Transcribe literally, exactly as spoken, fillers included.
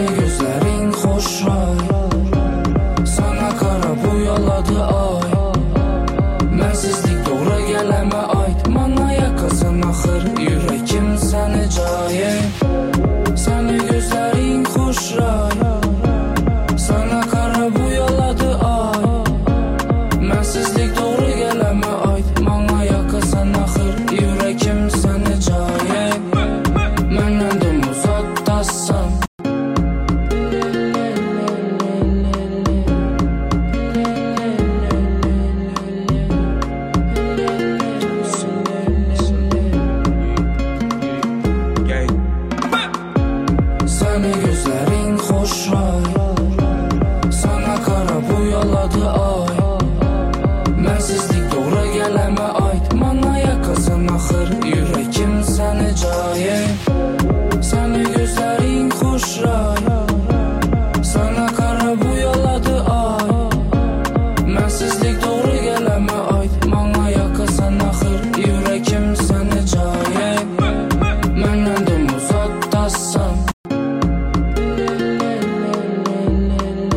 Səni gözlərin xoş ray, sana qara boyaladı ay. Mənsizlik doğru gələmə aid, mana yakasın axır ürəkim səni cayim. Səni gözlərin xoş ray, sana qara boyaladı ay. Mənsizlik doğru gələmə aid, mana yakasın axır ürəkim səni cayim. Məndən dum uzaqdasan, səni gözlərin xoş ray.